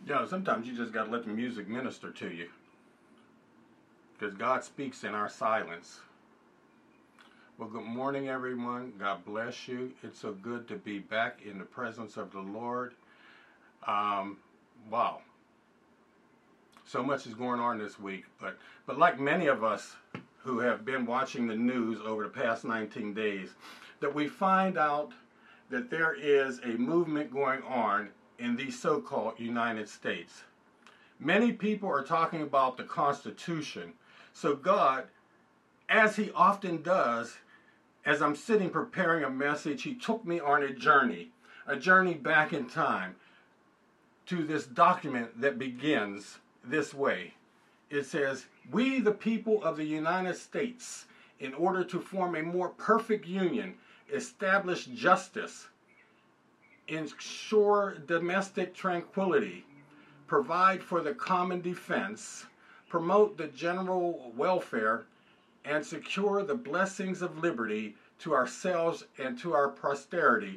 You know, sometimes you just got to let the music minister to you. Because God speaks in our silence. Well, good morning, everyone. God bless you. It's so good to be back in the presence of the Lord. Wow. So much is going on this week. But like many of us who have been watching the news over the past 19 days, that we find out that there is a movement going on in the so-called United States. Many people are talking about the Constitution. So God, as he often does, as I'm sitting preparing a message, he took me on a journey back in time to this document that begins this way. It says, "We, the people of the United States, in order to form a more perfect union, establish justice, ensure domestic tranquility, provide for the common defense, promote the general welfare, and secure the blessings of liberty to ourselves and to our posterity,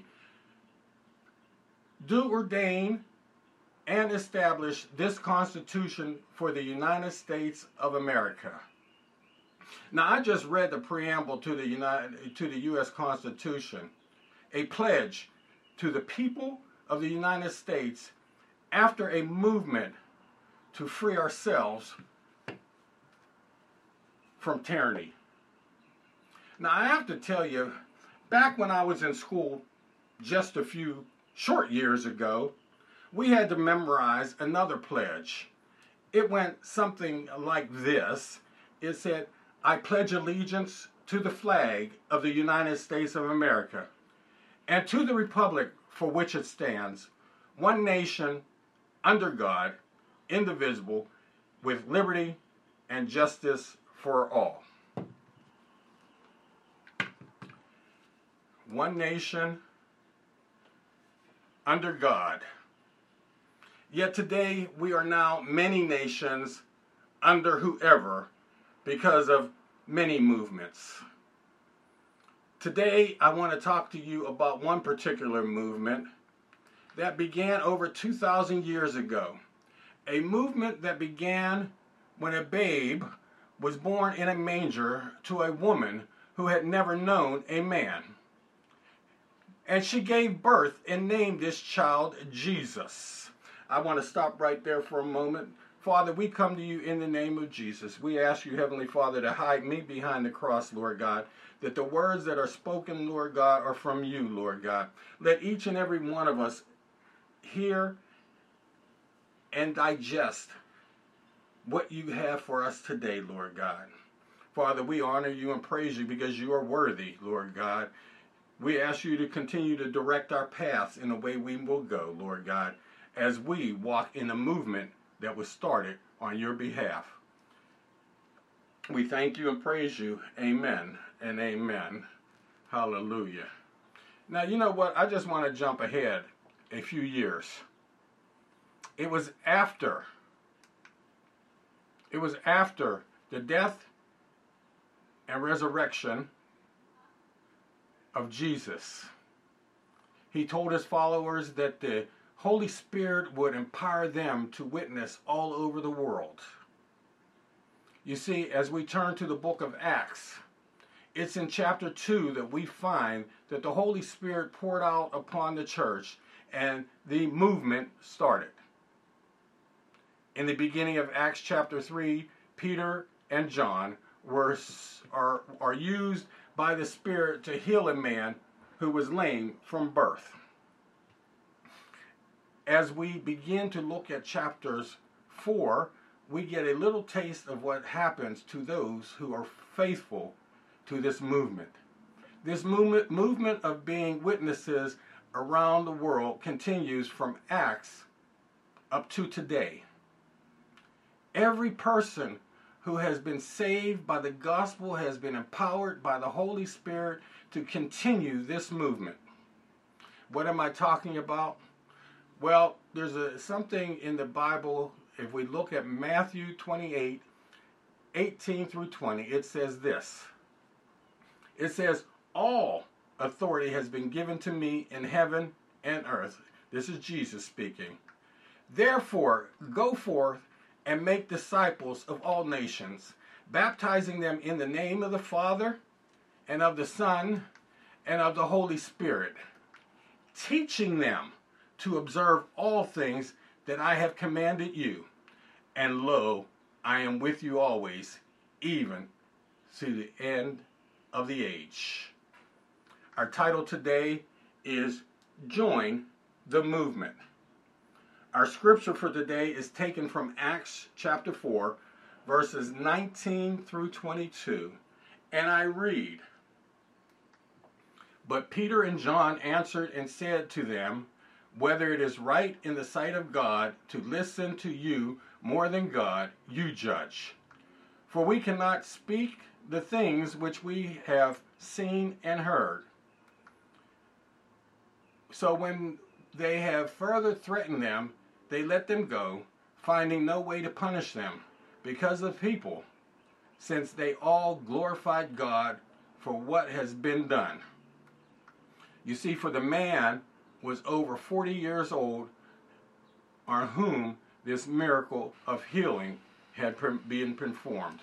do ordain and establish this Constitution for the United States of America." Now, I just read the preamble to the U.S. Constitution, a pledge to the people of the United States after a movement to free ourselves from tyranny. Now, I have to tell you, back when I was in school just a few short years ago, we had to memorize another pledge. It went something like this. It said, "I pledge allegiance to the flag of the United States of America and to the republic for which it stands, one nation, under God, indivisible, with liberty and justice for all." One nation, under God. Yet today we are now many nations under whoever because of many movements. Today I want to talk to you about one particular movement that began over 2,000 years ago. A movement that began when a babe was born in a manger to a woman who had never known a man. And she gave birth and named this child Jesus. I want to stop right there for a moment. Father, we come to you in the name of Jesus. We ask you, Heavenly Father, to hide me behind the cross, Lord God, that the words that are spoken, Lord God, are from you, Lord God. Let each and every one of us hear and digest what you have for us today, Lord God. Father, we honor you and praise you because you are worthy, Lord God. We ask you to continue to direct our paths in the way we will go, Lord God, as we walk in a movement that was started on your behalf. We thank you and praise you. Amen and amen. Hallelujah. Now, you know what? I just want to jump ahead a few years. It was after the death and resurrection of Jesus. He told his followers that the Holy Spirit would empower them to witness all over the world. You see, as we turn to the book of Acts, it's in chapter 2 that we find that the Holy Spirit poured out upon the church and the movement started. In the beginning of Acts chapter 3, Peter and John are used by the Spirit to heal a man who was lame from birth. As we begin to look at chapters 4, we get a little taste of what happens to those who are faithful to this movement. This movement of being witnesses around the world continues from Acts up to today. Every person who has been saved by the gospel has been empowered by the Holy Spirit to continue this movement. What am I talking about? Well, there's something in the Bible. If we look at Matthew 28, 18 through 20, it says this. It says, "All authority has been given to me in heaven and earth." This is Jesus speaking. Therefore, go forth and make disciples of all nations, baptizing them in the name of the Father and of the Son and of the Holy Spirit, teaching them to observe all things that I have commanded you. And lo, I am with you always, even to the end of the age. Our title today is Join the Movement. Our scripture for today is taken from Acts chapter 4, verses 19 through 22. And I read, "But Peter and John answered and said to them, whether it is right in the sight of God to listen to you more than God, you judge. For we cannot speak the things which we have seen and heard." So when they have further threatened them, they let them go, finding no way to punish them because of people, since they all glorified God for what has been done. You see, for the man was over 40 years old, on whom this miracle of healing had been performed.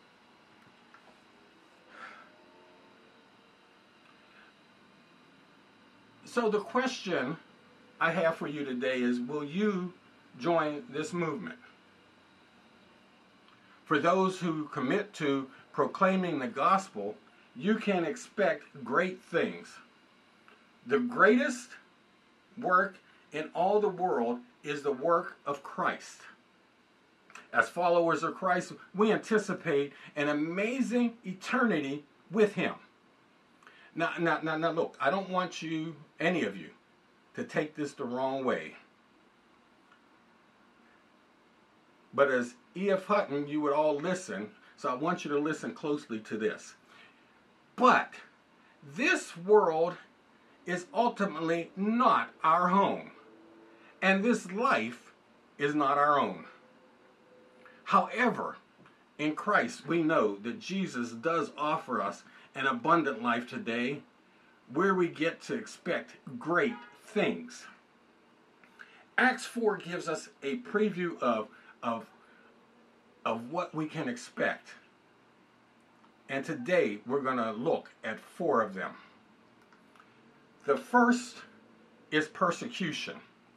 So the question I have for you today is, will you join this movement? For those who commit to proclaiming the gospel, you can expect great things. The greatest work in all the world is the work of Christ. As followers of Christ, we anticipate an amazing eternity with Him. Now, look, I don't want you, any of you, to take this the wrong way. But as E.F. Hutton, you would all listen, so I want you to listen closely to this. But this world is ultimately not our home, and this life is not our own. However, in Christ, we know that Jesus does offer us an abundant life today, where we get to expect great things. Acts 4 gives us a preview of what we can expect. And today we're going to look at 4 of them. The first is persecution.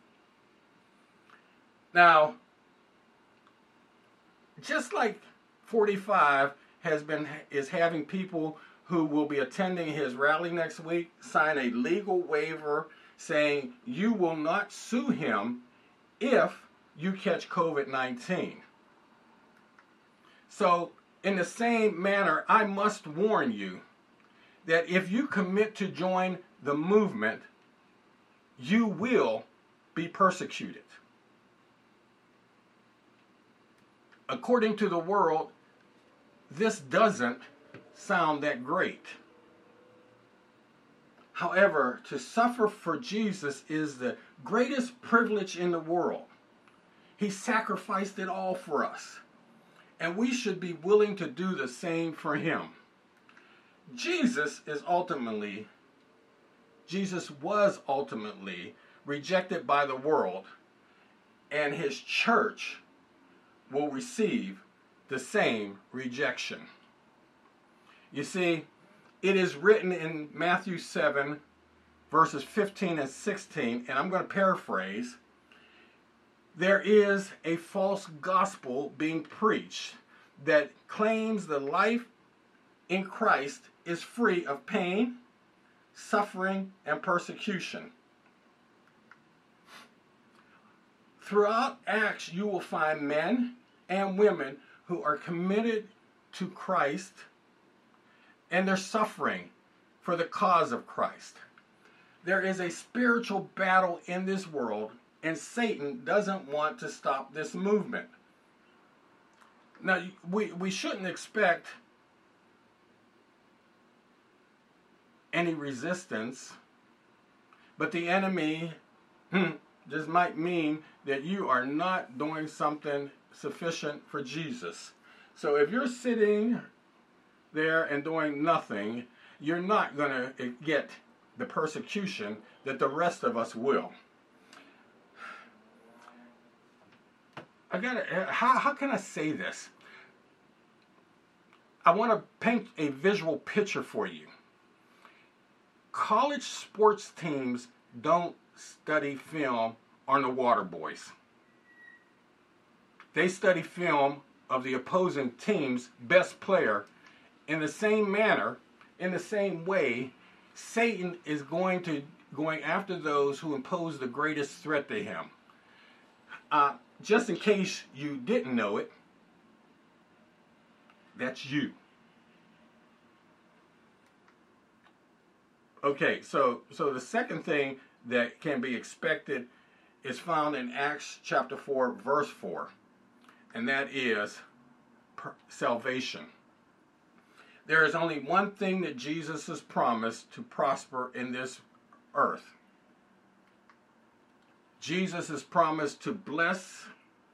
Now, just like 45 is having people who will be attending his rally next week sign a legal waiver saying you will not sue him if you catch COVID-19. So, in the same manner, I must warn you that if you commit to join the movement, you will be persecuted. According to the world, this doesn't sound that great. However, to suffer for Jesus is the greatest privilege in the world. He sacrificed it all for us, and we should be willing to do the same for Him. Jesus was ultimately rejected by the world, and His church will receive the same rejection. You see, it is written in Matthew 7, verses 15 and 16, and I'm going to paraphrase. There is a false gospel being preached that claims the life in Christ is free of pain, suffering, and persecution. Throughout Acts, you will find men and women who are committed to Christ, and they're suffering for the cause of Christ. There is a spiritual battle in this world, and Satan doesn't want to stop this movement. Now, we shouldn't expect any resistance, but the enemy just might mean that you are not doing something sufficient for Jesus. So if you're sitting there and doing nothing, you're not going to get the persecution that the rest of us will. how can I say this? I want to paint a visual picture for you. College sports teams don't study film on the water boys. They study film of the opposing team's best player in the same manner, in the same way. Satan is going after those who impose the greatest threat to him. Just in case you didn't know it, that's you. Okay, so the second thing that can be expected is found in Acts chapter 4, verse 4, and that is salvation. There is only one thing that Jesus has promised to prosper in this earth. Jesus has promised to bless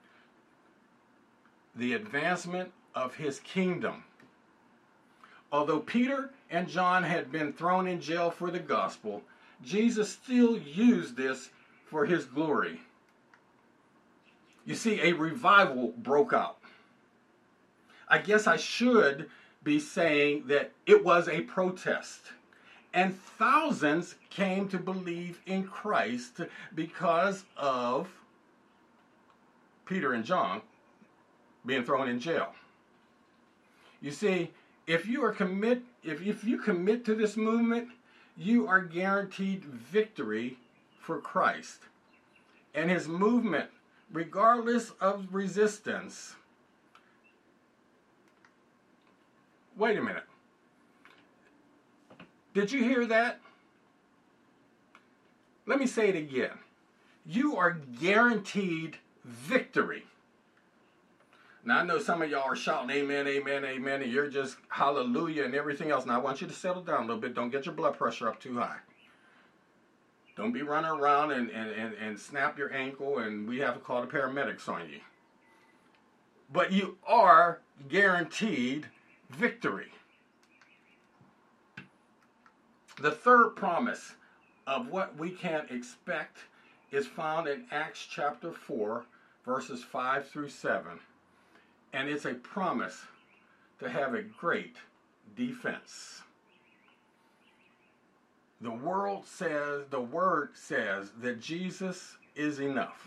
the advancement of his kingdom. Although Peter and John had been thrown in jail for the gospel, Jesus still used this for his glory. You see, a revival broke out. I guess I should be saying that it was a protest. And thousands came to believe in Christ because of Peter and John being thrown in jail. You see, if you commit to this movement, you are guaranteed victory for Christ. And his movement, regardless of resistance. Wait a minute. Did you hear that? Let me say it again. You are guaranteed victory. Now, I know some of y'all are shouting amen, amen, amen, and you're just hallelujah and everything else. Now, I want you to settle down a little bit. Don't get your blood pressure up too high. Don't be running around and snap your ankle and we have to call the paramedics on you. But you are guaranteed victory. The third promise of what we can expect is found in Acts chapter 4, verses 5 through 7. And it's a promise to have a great defense. The word says that Jesus is enough.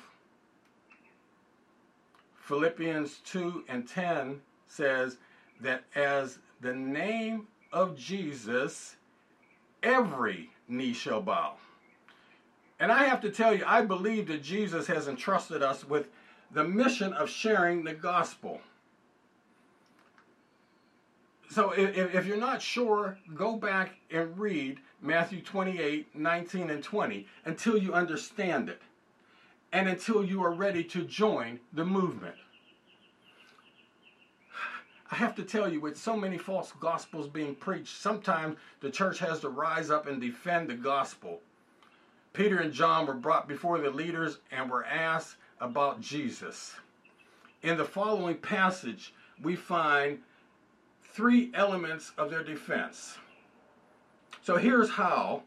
Philippians 2:10 says that as the name of Jesus, every knee shall bow. And I have to tell you, I believe that Jesus has entrusted us with the mission of sharing the gospel. So if you're not sure, go back and read Matthew 28:19 and 20 until you understand it and until you are ready to join the movement. I have to tell you, with so many false gospels being preached, sometimes the church has to rise up and defend the gospel. Peter and John were brought before the leaders and were asked about Jesus. In the following passage, we find three elements of their defense. So here's how.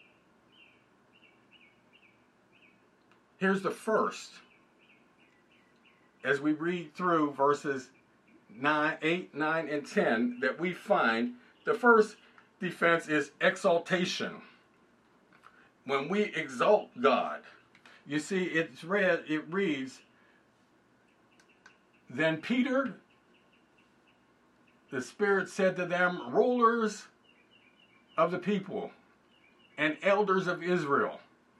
Here's the first. As we read through verses 8, 9, and 10, that we find the first defense is exaltation. When we exalt God, you see, it reads, then Peter, the Spirit said to them, rulers of the people and elders of Israel,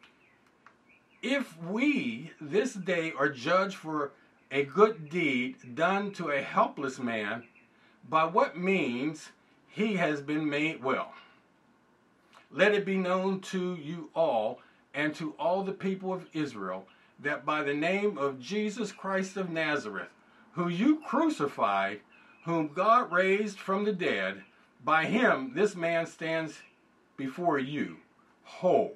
if we this day are judged for a good deed done to a helpless man, by what means he has been made well, let it be known to you all and to all the people of Israel that by the name of Jesus Christ of Nazareth, who you crucified, whom God raised from the dead, by him this man stands before you whole.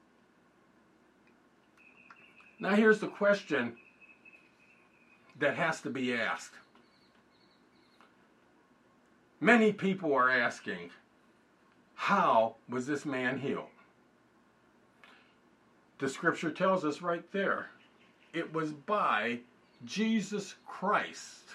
Now here's the question that has to be asked. Many people are asking, how was this man healed? The scripture tells us right there, it was by Jesus Christ.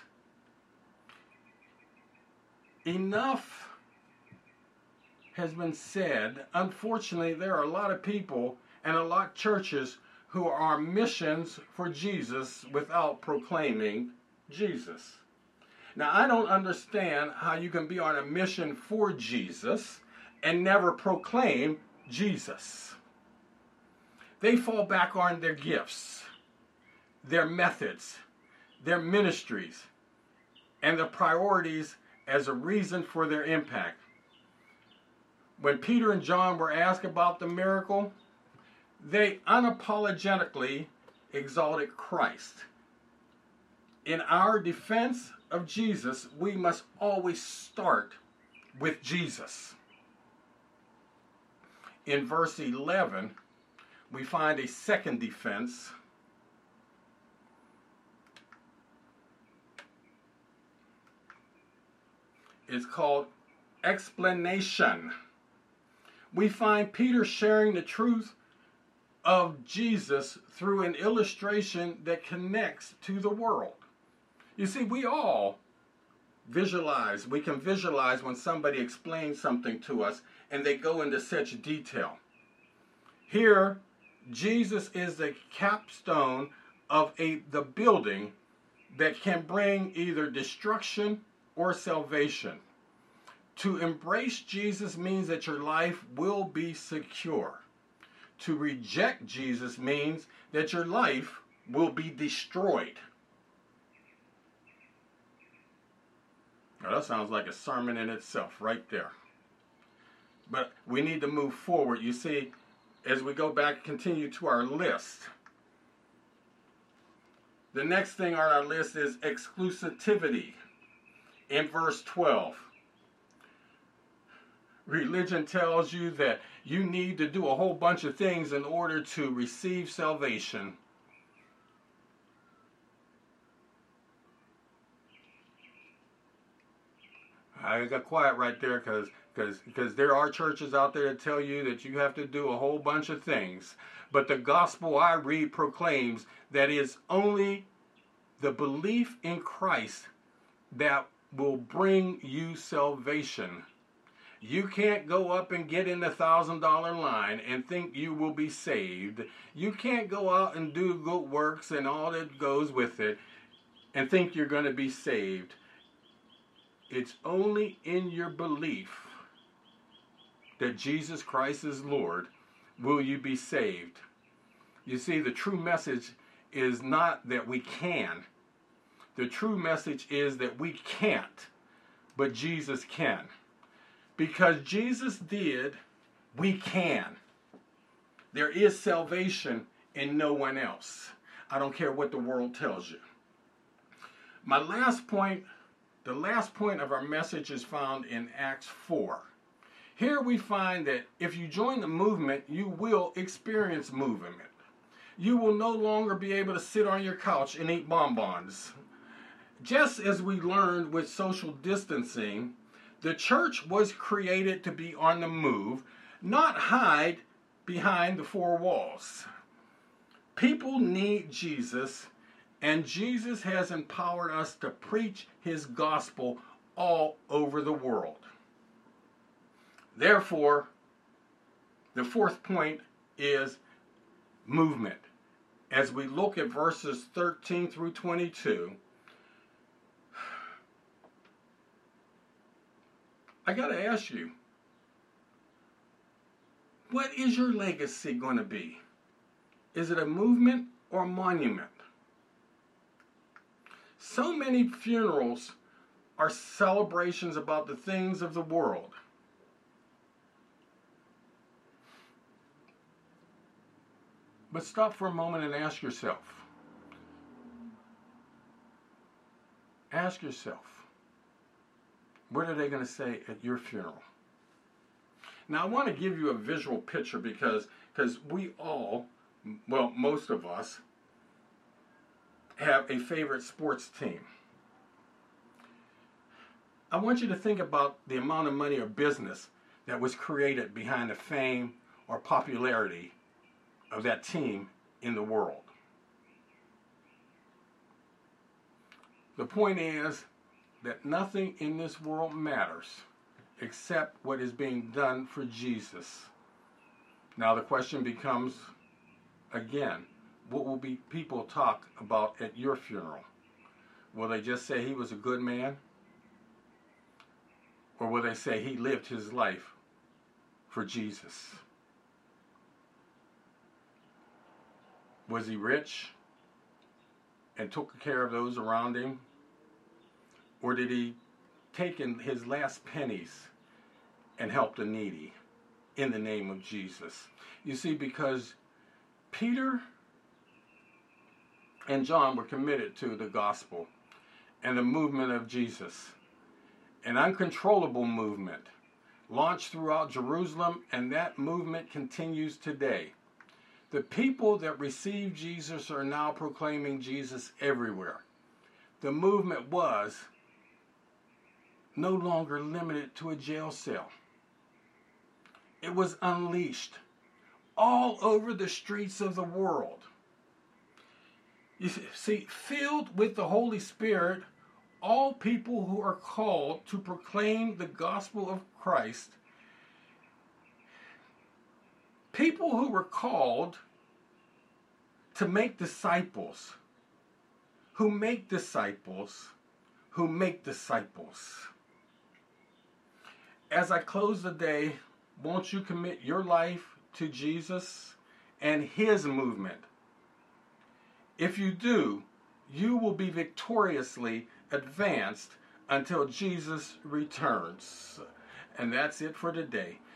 Enough has been said. Unfortunately, there are a lot of people and a lot of churches who are on missions for Jesus without proclaiming Jesus. Now, I don't understand how you can be on a mission for Jesus and never proclaim Jesus. They fall back on their gifts, their methods, their ministries, and their priorities as a reason for their impact. When Peter and John were asked about the miracle, they unapologetically exalted Christ. In our defense of Jesus, we must always start with Jesus. In verse 11, we find a second defense. It's called explanation. We find Peter sharing the truth of Jesus through an illustration that connects to the world. You see, we all visualize, we can visualize when somebody explains something to us and they go into such detail. Here, Jesus is the capstone of the building that can bring either destruction or salvation. To embrace Jesus means that your life will be secure. To reject Jesus means that your life will be destroyed. Now, that sounds like a sermon in itself right there. But we need to move forward. You see, as we go back, continue to our list. The next thing on our list is exclusivity. In verse 12, religion tells you that you need to do a whole bunch of things in order to receive salvation. I got quiet right there because there are churches out there that tell you that you have to do a whole bunch of things. But the gospel I read proclaims that it's only the belief in Christ that will bring you salvation. You can't go up and get in the $1,000 line and think you will be saved. You can't go out and do good works and all that goes with it and think you're going to be saved. It's only in your belief that Jesus Christ is Lord will you be saved. You see, the true message is not that we can. The true message is that we can't, but Jesus can. Because Jesus did, we can. There is salvation in no one else. I don't care what the world tells you. My last point, the last point of our message is found in Acts 4. Here we find that if you join the movement, you will experience movement. You will no longer be able to sit on your couch and eat bonbons. Just as we learned with social distancing, the church was created to be on the move, not hide behind the four walls. People need Jesus, and Jesus has empowered us to preach his gospel all over the world. Therefore, the fourth point is movement. As we look at verses 13 through 22, I got to ask you, what is your legacy going to be? Is it a movement or a monument? So many funerals are celebrations about the things of the world. But stop for a moment and ask yourself, what are they going to say at your funeral? Now, I want to give you a visual picture because we all, well, most of us, have a favorite sports team. I want you to think about the amount of money or business that was created behind the fame or popularity of that team in the world. The point is that nothing in this world matters except what is being done for Jesus. Now the question becomes, again, what will be people talk about at your funeral? Will they just say he was a good man? Or will they say he lived his life for Jesus? Was he rich and took care of those around him? Or did he take in his last pennies and help the needy in the name of Jesus? You see, because Peter and John were committed to the gospel and the movement of Jesus, an uncontrollable movement launched throughout Jerusalem, and that movement continues today. The people that received Jesus are now proclaiming Jesus everywhere. The movement was no longer limited to a jail cell. It was unleashed all over the streets of the world. You see, filled with the Holy Spirit, all people who are called to proclaim the gospel of Christ, people who were called to make disciples, who make disciples, who make disciples. As I close the day, won't you commit your life to Jesus and his movement? If you do, you will be victoriously advanced until Jesus returns. And that's it for today.